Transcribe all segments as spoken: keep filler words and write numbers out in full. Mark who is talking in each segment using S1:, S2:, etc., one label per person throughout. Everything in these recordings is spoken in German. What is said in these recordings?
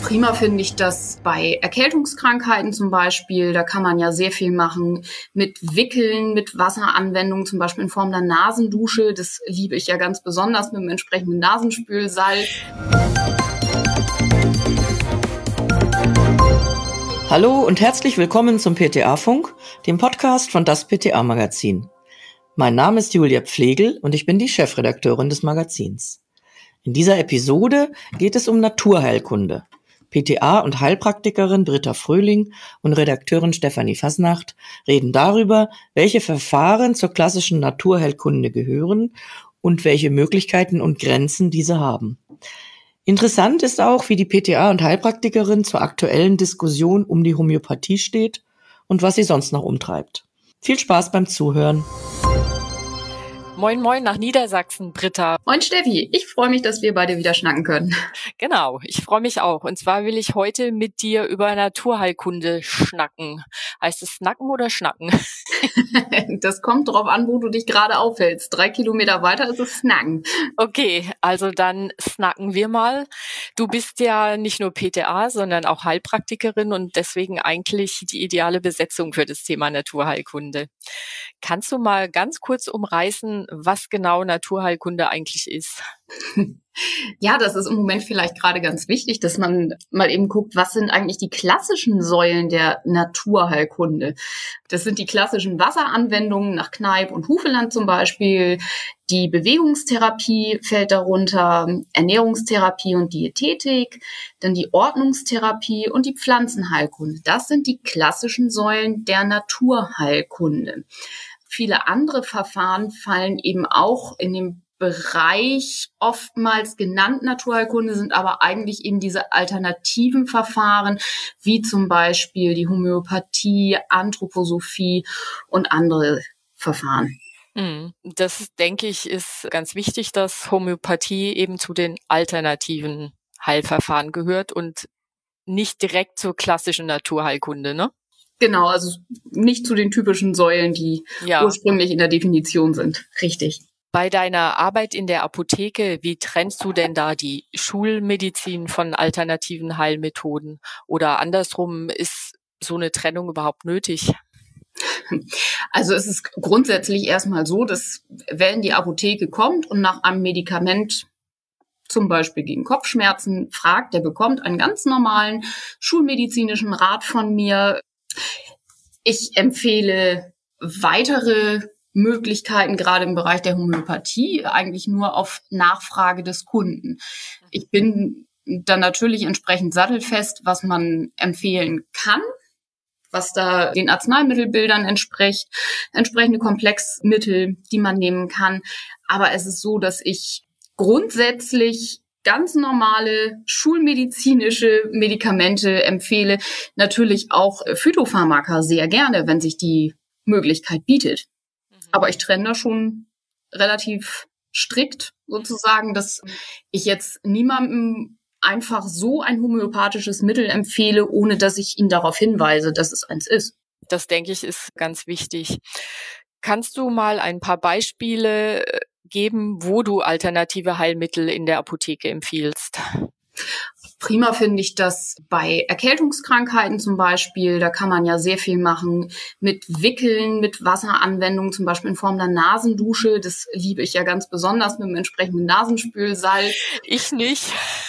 S1: Prima finde ich das bei Erkältungskrankheiten zum Beispiel. Da kann man ja sehr viel machen mit Wickeln, mit Wasseranwendungen, zum Beispiel in Form der Nasendusche. Das liebe ich ja ganz besonders mit dem entsprechenden Nasenspülsalz.
S2: Hallo und herzlich willkommen zum P T A-Funk, dem Podcast von das P T A-Magazin. Mein Name ist Julia Pflegel und ich bin die Chefredakteurin des Magazins. In dieser Episode geht es um Naturheilkunde. P T A und Heilpraktikerin Britta Fröhling und Redakteurin Stefanie Fasnacht reden darüber, welche Verfahren zur klassischen Naturheilkunde gehören und welche Möglichkeiten und Grenzen diese haben. Interessant ist auch, wie die P T A und Heilpraktikerin zur aktuellen Diskussion um die Homöopathie steht und was sie sonst noch umtreibt. Viel Spaß beim Zuhören.
S3: Moin Moin nach Niedersachsen, Britta.
S1: Moin Steffi, ich freue mich, dass wir beide wieder schnacken können.
S3: Genau, ich freue mich auch. Und zwar will ich heute mit dir über Naturheilkunde schnacken. Heißt es snacken oder schnacken?
S1: Das kommt drauf an, wo du dich gerade aufhältst. Drei Kilometer weiter ist es snacken.
S3: Okay, also dann snacken wir mal. Du bist ja nicht nur P T A, sondern auch Heilpraktikerin und deswegen eigentlich die ideale Besetzung für das Thema Naturheilkunde. Kannst du mal ganz kurz umreißen, was genau Naturheilkunde eigentlich ist?
S1: Ja, das ist im Moment vielleicht gerade ganz wichtig, dass man mal eben guckt, was sind eigentlich die klassischen Säulen der Naturheilkunde? Das sind die klassischen Wasseranwendungen nach Kneipp und Hufeland zum Beispiel. Die Bewegungstherapie fällt darunter, Ernährungstherapie und Diätetik, dann die Ordnungstherapie und die Pflanzenheilkunde. Das sind die klassischen Säulen der Naturheilkunde. Viele andere Verfahren fallen eben auch in den Bereich oftmals genannt Naturheilkunde, sind aber eigentlich eben diese alternativen Verfahren, wie zum Beispiel die Homöopathie, Anthroposophie und andere Verfahren.
S3: Das, denke ich, ist ganz wichtig, dass Homöopathie eben zu den alternativen Heilverfahren gehört und nicht direkt zur klassischen Naturheilkunde, ne?
S1: Genau, also nicht zu den typischen Säulen, die ja ursprünglich in der Definition sind. Richtig.
S3: Bei deiner Arbeit in der Apotheke, wie trennst du denn da die Schulmedizin von alternativen Heilmethoden? Oder andersrum, ist so eine Trennung überhaupt nötig?
S1: Also es ist grundsätzlich erstmal so, dass wer in die Apotheke kommt und nach einem Medikament zum Beispiel gegen Kopfschmerzen fragt, der bekommt einen ganz normalen schulmedizinischen Rat von mir. Ich empfehle weitere Möglichkeiten, gerade im Bereich der Homöopathie, eigentlich nur auf Nachfrage des Kunden. Ich bin dann natürlich entsprechend sattelfest, was man empfehlen kann, was da den Arzneimittelbildern entspricht, entsprechende Komplexmittel, die man nehmen kann. Aber es ist so, dass ich grundsätzlich ganz normale schulmedizinische Medikamente empfehle. Natürlich auch Phytopharmaka sehr gerne, wenn sich die Möglichkeit bietet. Aber ich trenne da schon relativ strikt sozusagen, dass ich jetzt niemandem einfach so ein homöopathisches Mittel empfehle, ohne dass ich ihn darauf hinweise, dass es eins ist.
S3: Das, denke ich, ist ganz wichtig. Kannst du mal ein paar Beispiele geben, wo du alternative Heilmittel in der Apotheke empfiehlst?
S1: Prima finde ich das bei Erkältungskrankheiten zum Beispiel. Da kann man ja sehr viel machen mit Wickeln, mit Wasseranwendungen, zum Beispiel in Form der Nasendusche. Das liebe ich ja ganz besonders mit dem entsprechenden Nasenspülsalz.
S3: Ich nicht.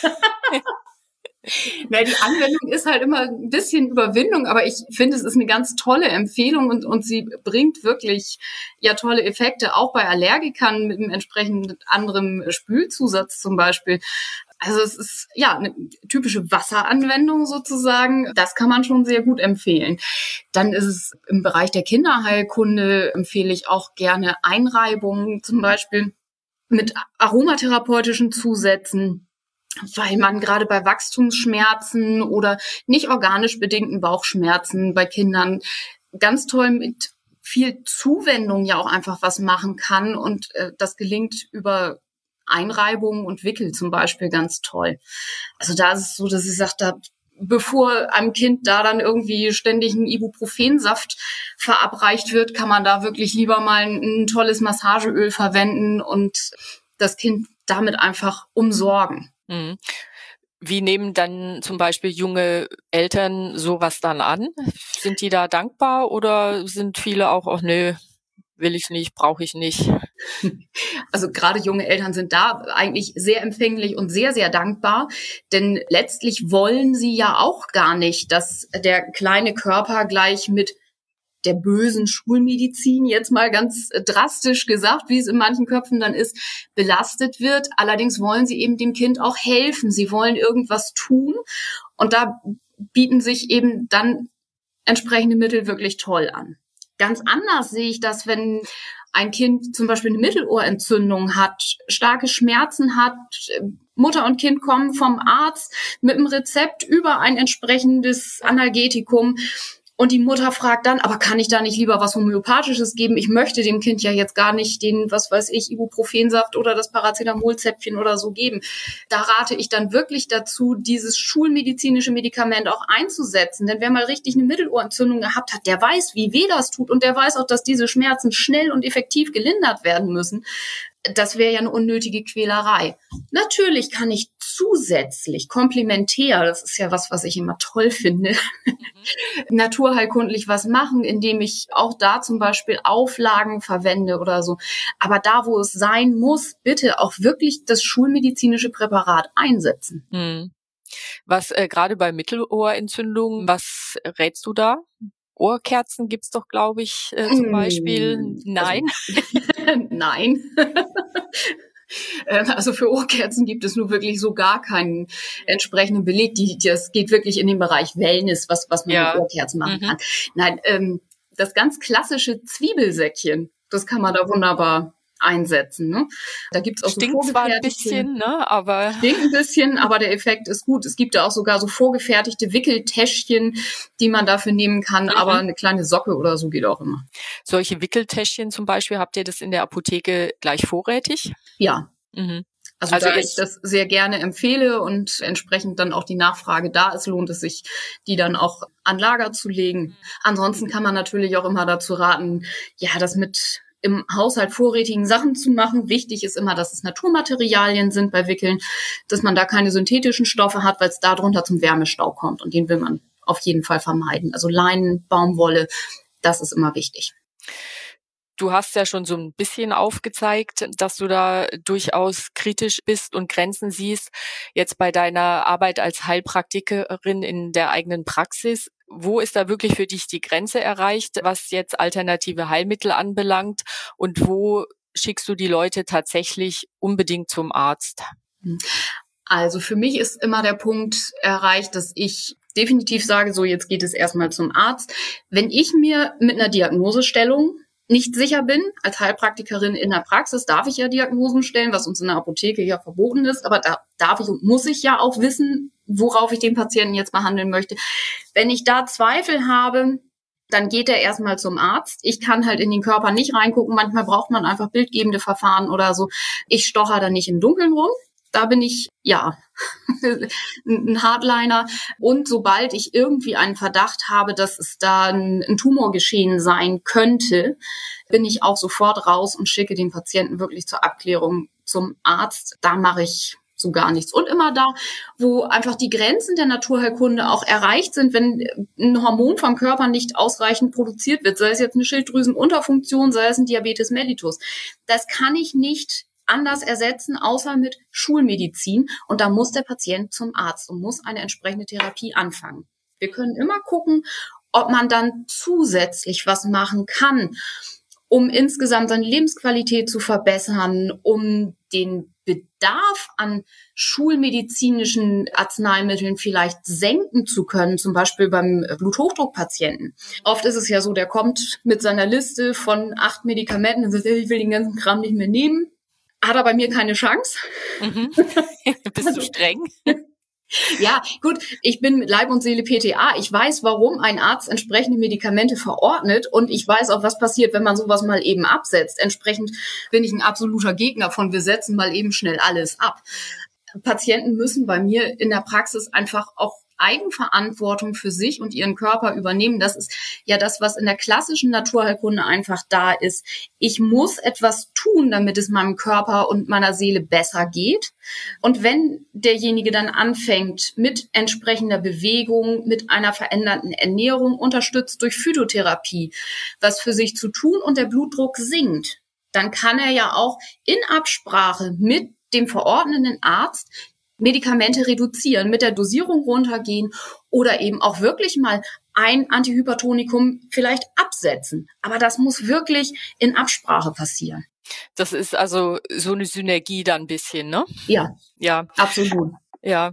S1: Ja, die Anwendung ist halt immer ein bisschen Überwindung, aber ich finde, es ist eine ganz tolle Empfehlung und, und sie bringt wirklich ja tolle Effekte, auch bei Allergikern mit einem entsprechend anderen Spülzusatz zum Beispiel. Also es ist ja eine typische Wasseranwendung sozusagen. Das kann man schon sehr gut empfehlen. Dann ist es im Bereich der Kinderheilkunde, empfehle ich auch gerne Einreibungen, zum Beispiel mit aromatherapeutischen Zusätzen, weil man gerade bei Wachstumsschmerzen oder nicht organisch bedingten Bauchschmerzen bei Kindern ganz toll mit viel Zuwendung ja auch einfach was machen kann. Und äh, das gelingt über Einreibungen und Wickel zum Beispiel ganz toll. Also da ist es so, dass ich sage, da, bevor einem Kind da dann irgendwie ständig ein Ibuprofensaft verabreicht wird, kann man da wirklich lieber mal ein, ein tolles Massageöl verwenden und das Kind damit einfach umsorgen.
S3: Mhm. Wie nehmen dann zum Beispiel junge Eltern sowas dann an? Sind die da dankbar oder sind viele auch, ach nö, will ich nicht, brauche ich nicht?
S1: Also gerade junge Eltern sind da eigentlich sehr empfänglich und sehr, sehr dankbar, denn letztlich wollen sie ja auch gar nicht, dass der kleine Körper gleich mit der bösen Schulmedizin, jetzt mal ganz drastisch gesagt, wie es in manchen Köpfen dann ist, belastet wird. Allerdings wollen sie eben dem Kind auch helfen. Sie wollen irgendwas tun. Und da bieten sich eben dann entsprechende Mittel wirklich toll an. Ganz anders sehe ich das, wenn ein Kind zum Beispiel eine Mittelohrentzündung hat, starke Schmerzen hat, Mutter und Kind kommen vom Arzt mit einem Rezept über ein entsprechendes Analgetikum. Und die Mutter fragt dann, aber kann ich da nicht lieber was Homöopathisches geben? Ich möchte dem Kind ja jetzt gar nicht den, was weiß ich, Ibuprofensaft oder das Paracetamolzäpfchen oder so geben. Da rate ich dann wirklich dazu, dieses schulmedizinische Medikament auch einzusetzen. Denn wer mal richtig eine Mittelohrentzündung gehabt hat, der weiß, wie weh das tut. Und der weiß auch, dass diese Schmerzen schnell und effektiv gelindert werden müssen. Das wäre ja eine unnötige Quälerei. Natürlich kann ich zusätzlich, komplementär, das ist ja was, was ich immer toll finde, mhm. naturheilkundlich was machen, indem ich auch da zum Beispiel Auflagen verwende oder so. Aber da, wo es sein muss, bitte auch wirklich das schulmedizinische Präparat einsetzen.
S3: Mhm. Was äh, gerade bei Mittelohrentzündungen, was rätst du da? Ohrkerzen gibt's doch, glaube ich, äh, zum Beispiel. Mm, Nein.
S1: Also, nein. Also für Ohrkerzen gibt es nur wirklich so gar keinen entsprechenden Beleg. Die, das geht wirklich in den Bereich Wellness, was, was man ja. mit Ohrkerzen machen mhm. kann. Nein, ähm, das ganz klassische Zwiebelsäckchen, das kann man da wunderbar einsetzen. Ne? Da gibt's auch
S3: Stinkt
S1: so
S3: zwar ein bisschen, ne, aber
S1: stinkt ein bisschen, aber der Effekt ist gut. Es gibt da auch sogar so vorgefertigte Wickeltäschchen, die man dafür nehmen kann, mhm. aber eine kleine Socke oder so geht auch immer.
S3: Solche Wickeltäschchen zum Beispiel, habt ihr das in der Apotheke gleich vorrätig?
S1: Ja.
S3: Mhm.
S1: Also, also da ich das sehr gerne empfehle und entsprechend dann auch die Nachfrage da ist, lohnt es sich, die dann auch an Lager zu legen. Ansonsten kann man natürlich auch immer dazu raten, ja, das mit im Haushalt vorrätigen Sachen zu machen. Wichtig ist immer, dass es Naturmaterialien sind bei Wickeln, dass man da keine synthetischen Stoffe hat, weil es darunter zum Wärmestau kommt. Und den will man auf jeden Fall vermeiden. Also Leinen, Baumwolle, das ist immer wichtig.
S3: Du hast ja schon so ein bisschen aufgezeigt, dass du da durchaus kritisch bist und Grenzen siehst. Jetzt bei deiner Arbeit als Heilpraktikerin in der eigenen Praxis, wo ist da wirklich für dich die Grenze erreicht, was jetzt alternative Heilmittel anbelangt? Und wo schickst du die Leute tatsächlich unbedingt zum Arzt?
S1: Also für mich ist immer der Punkt erreicht, dass ich definitiv sage, so jetzt geht es erstmal zum Arzt. Wenn ich mir mit einer Diagnosestellung nicht sicher bin, als Heilpraktikerin in der Praxis darf ich ja Diagnosen stellen, was uns in der Apotheke ja verboten ist, aber da darf ich und muss ich ja auch wissen, worauf ich den Patienten jetzt behandeln möchte. Wenn ich da Zweifel habe, dann geht er erstmal zum Arzt. Ich kann halt in den Körper nicht reingucken, manchmal braucht man einfach bildgebende Verfahren oder so. Ich stocher da nicht im Dunkeln rum. Da bin ich, ja, ein Hardliner. Und sobald ich irgendwie einen Verdacht habe, dass es da ein, ein Tumorgeschehen sein könnte, bin ich auch sofort raus und schicke den Patienten wirklich zur Abklärung zum Arzt. Da mache ich so gar nichts. Und immer da, wo einfach die Grenzen der Naturheilkunde auch erreicht sind, wenn ein Hormon vom Körper nicht ausreichend produziert wird, sei es jetzt eine Schilddrüsenunterfunktion, sei es ein Diabetes mellitus. Das kann ich nicht anders ersetzen, außer mit Schulmedizin. Und da muss der Patient zum Arzt und muss eine entsprechende Therapie anfangen. Wir können immer gucken, ob man dann zusätzlich was machen kann, um insgesamt seine Lebensqualität zu verbessern, um den Bedarf an schulmedizinischen Arzneimitteln vielleicht senken zu können, zum Beispiel beim Bluthochdruckpatienten. Oft ist es ja so, der kommt mit seiner Liste von acht Medikamenten und sagt, ich will den ganzen Kram nicht mehr nehmen. Hat er bei mir keine Chance.
S3: Mhm. Bist du streng?
S1: Ja, gut, ich bin mit Leib und Seele P T A. Ich weiß, warum ein Arzt entsprechende Medikamente verordnet und ich weiß auch, was passiert, wenn man sowas mal eben absetzt. Entsprechend bin ich ein absoluter Gegner von, wir setzen mal eben schnell alles ab. Patienten müssen bei mir in der Praxis einfach auch Eigenverantwortung für sich und ihren Körper übernehmen. Das ist ja das, was in der klassischen Naturheilkunde einfach da ist. Ich muss etwas tun, damit es meinem Körper und meiner Seele besser geht. Und wenn derjenige dann anfängt mit entsprechender Bewegung, mit einer veränderten Ernährung, unterstützt durch Phytotherapie, was für sich zu tun und der Blutdruck sinkt, dann kann er ja auch in Absprache mit dem verordnenden Arzt Medikamente reduzieren, mit der Dosierung runtergehen oder eben auch wirklich mal ein Antihypertonikum vielleicht absetzen. Aber das muss wirklich in Absprache passieren.
S3: Das ist also so eine Synergie dann ein bisschen, ne?
S1: Ja,
S3: ja,
S1: absolut.
S3: Ja.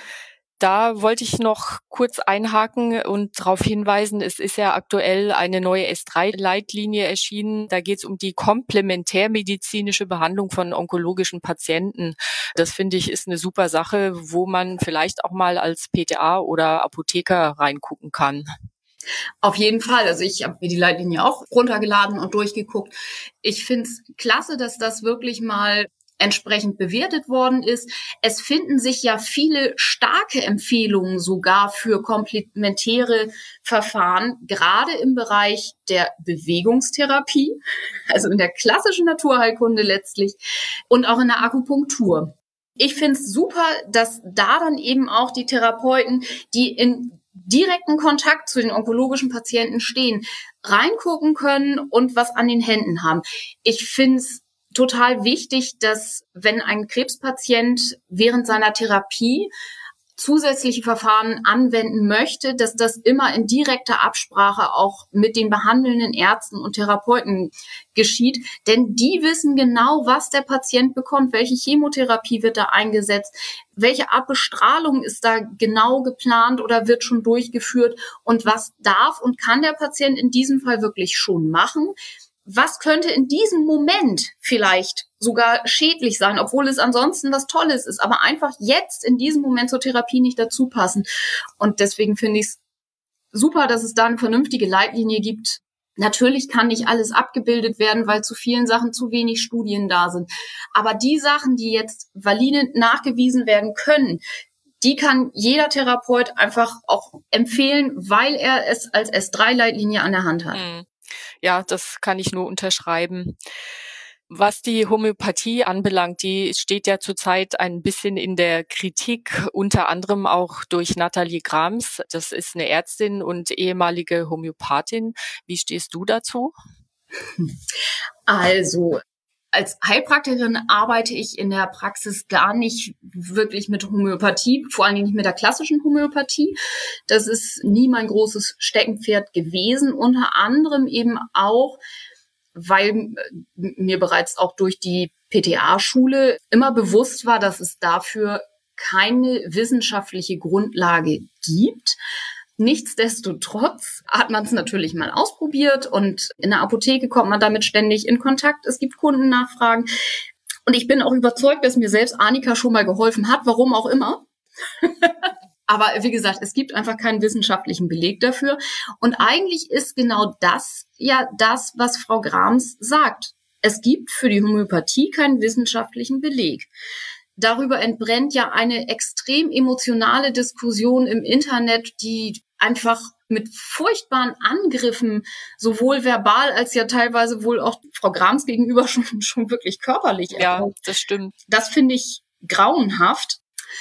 S3: Da wollte ich noch kurz einhaken und darauf hinweisen, es ist ja aktuell eine neue S drei Leitlinie erschienen. Da geht es um die komplementärmedizinische Behandlung von onkologischen Patienten. Das finde ich ist eine super Sache, wo man vielleicht auch mal als P T A oder Apotheker reingucken kann.
S1: Auf jeden Fall. Also ich habe mir die Leitlinie auch runtergeladen und durchgeguckt. Ich finde es klasse, dass das wirklich mal entsprechend bewertet worden ist. Es finden sich ja viele starke Empfehlungen sogar für komplementäre Verfahren, gerade im Bereich der Bewegungstherapie, also in der klassischen Naturheilkunde letztlich und auch in der Akupunktur. Ich finde es super, dass da dann eben auch die Therapeuten, die in direkten Kontakt zu den onkologischen Patienten stehen, reingucken können und was an den Händen haben. Ich finde es total wichtig, dass wenn ein Krebspatient während seiner Therapie zusätzliche Verfahren anwenden möchte, dass das immer in direkter Absprache auch mit den behandelnden Ärzten und Therapeuten geschieht. Denn die wissen genau, was der Patient bekommt, welche Chemotherapie wird da eingesetzt, welche Art Bestrahlung ist da genau geplant oder wird schon durchgeführt und was darf und kann der Patient in diesem Fall wirklich schon machen. Was könnte in diesem Moment vielleicht sogar schädlich sein, obwohl es ansonsten was Tolles ist, aber einfach jetzt in diesem Moment zur Therapie nicht dazu passen. Und deswegen finde ich es super, dass es da eine vernünftige Leitlinie gibt. Natürlich kann nicht alles abgebildet werden, weil zu vielen Sachen zu wenig Studien da sind. Aber die Sachen, die jetzt valide nachgewiesen werden können, die kann jeder Therapeut einfach auch empfehlen, weil er es als S drei Leitlinie an der Hand hat.
S3: Mhm. Ja, das kann ich nur unterschreiben. Was die Homöopathie anbelangt, die steht ja zurzeit ein bisschen in der Kritik, unter anderem auch durch Nathalie Grams. Das ist eine Ärztin und ehemalige Homöopathin. Wie stehst du dazu?
S1: Also, als Heilpraktikerin arbeite ich in der Praxis gar nicht wirklich mit Homöopathie, vor allen Dingen nicht mit der klassischen Homöopathie. Das ist nie mein großes Steckenpferd gewesen, unter anderem eben auch, weil mir bereits auch durch die P T A-Schule immer bewusst war, dass es dafür keine wissenschaftliche Grundlage gibt. Nichtsdestotrotz hat man es natürlich mal ausprobiert und in der Apotheke kommt man damit ständig in Kontakt. Es gibt Kundennachfragen und ich bin auch überzeugt, dass mir selbst Annika schon mal geholfen hat, warum auch immer. Aber wie gesagt, es gibt einfach keinen wissenschaftlichen Beleg dafür. Und eigentlich ist genau das ja das, was Frau Grams sagt. Es gibt für die Homöopathie keinen wissenschaftlichen Beleg. Darüber entbrennt ja eine extrem emotionale Diskussion im Internet, die einfach mit furchtbaren Angriffen, sowohl verbal als ja teilweise wohl auch Frau Grams gegenüber schon, schon wirklich körperlich.
S3: Ja, erfolgt. Das stimmt.
S1: Das finde ich grauenhaft.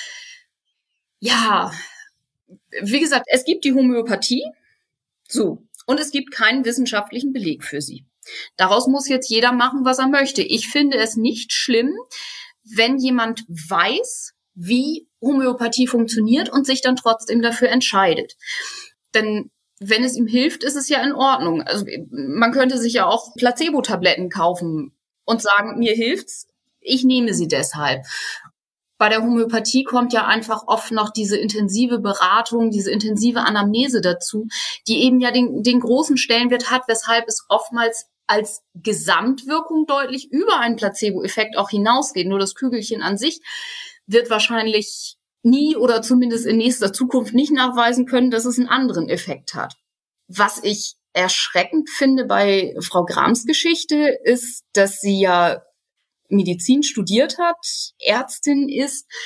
S1: Ja, wie gesagt, es gibt die Homöopathie, so, und es gibt keinen wissenschaftlichen Beleg für sie. Daraus muss jetzt jeder machen, was er möchte. Ich finde es nicht schlimm, wenn jemand weiß, wie Homöopathie funktioniert und sich dann trotzdem dafür entscheidet. Denn wenn es ihm hilft, ist es ja in Ordnung. Also man könnte sich ja auch Placebo-Tabletten kaufen und sagen, mir hilft's, ich nehme sie deshalb. Bei der Homöopathie kommt ja einfach oft noch diese intensive Beratung, diese intensive Anamnese dazu, die eben ja den, den großen Stellenwert hat, weshalb es oftmals als Gesamtwirkung deutlich über einen Placebo-Effekt auch hinausgeht. Nur das Kügelchen an sich wird wahrscheinlich nie oder zumindest in nächster Zukunft nicht nachweisen können, dass es einen anderen Effekt hat. Was ich erschreckend finde bei Frau Grams Geschichte ist, dass sie ja Medizin studiert hat, Ärztin ist,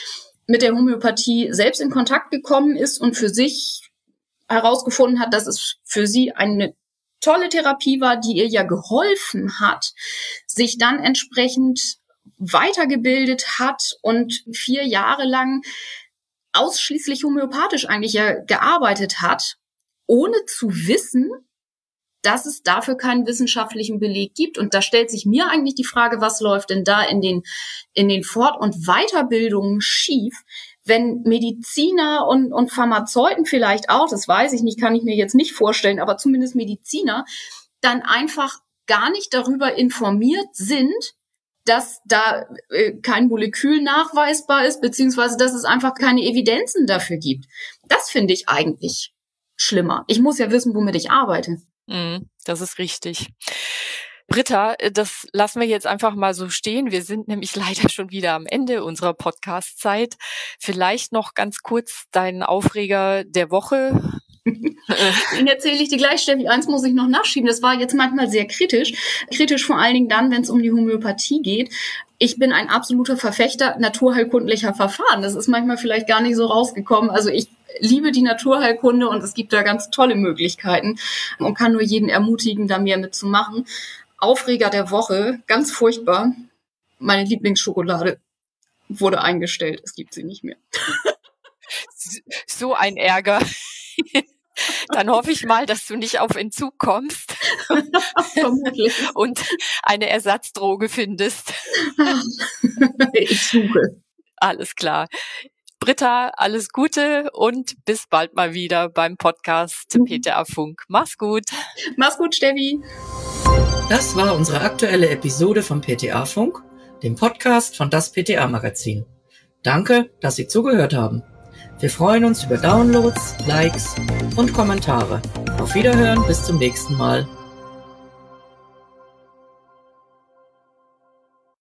S1: mit der Homöopathie selbst in Kontakt gekommen ist und für sich herausgefunden hat, dass es für sie eine tolle Therapie war, die ihr ja geholfen hat, sich dann entsprechend weitergebildet hat und vier Jahre lang ausschließlich homöopathisch eigentlich ja gearbeitet hat, ohne zu wissen, dass es dafür keinen wissenschaftlichen Beleg gibt. Und da stellt sich mir eigentlich die Frage, was läuft denn da in den, in den Fort- und Weiterbildungen schief, wenn Mediziner und, und Pharmazeuten vielleicht auch, das weiß ich nicht, kann ich mir jetzt nicht vorstellen, aber zumindest Mediziner, dann einfach gar nicht darüber informiert sind, dass da äh, kein Molekül nachweisbar ist, beziehungsweise dass es einfach keine Evidenzen dafür gibt. Das finde ich eigentlich schlimmer. Ich muss ja wissen, womit ich arbeite.
S3: Mm, das ist richtig. Britta, das lassen wir jetzt einfach mal so stehen. Wir sind nämlich leider schon wieder am Ende unserer Podcast-Zeit. Vielleicht noch ganz kurz deinen Aufreger der Woche.
S1: Den erzähle ich dir gleich, Steffi. Eins muss ich noch nachschieben. Das war jetzt manchmal sehr kritisch. Kritisch vor allen Dingen dann, wenn es um die Homöopathie geht. Ich bin ein absoluter Verfechter naturheilkundlicher Verfahren. Das ist manchmal vielleicht gar nicht so rausgekommen. Also ich liebe die Naturheilkunde und es gibt da ganz tolle Möglichkeiten und kann nur jeden ermutigen, da mehr mitzumachen. Aufreger der Woche, ganz furchtbar. Meine Lieblingsschokolade wurde eingestellt. Es gibt sie nicht mehr.
S3: So ein Ärger. Dann hoffe ich mal, dass du nicht auf Entzug kommst.
S1: Vermutlich.
S3: Und eine Ersatzdroge findest.
S1: Ich suche.
S3: Alles klar. Britta, alles Gute und bis bald mal wieder beim Podcast P T A Funk. Mach's gut.
S1: Mach's gut, Steffi.
S2: Das war unsere aktuelle Episode vom P T A Funk, dem Podcast von das P T A Magazin. Danke, dass Sie zugehört haben. Wir freuen uns über Downloads, Likes und Kommentare. Auf Wiederhören, bis zum nächsten Mal.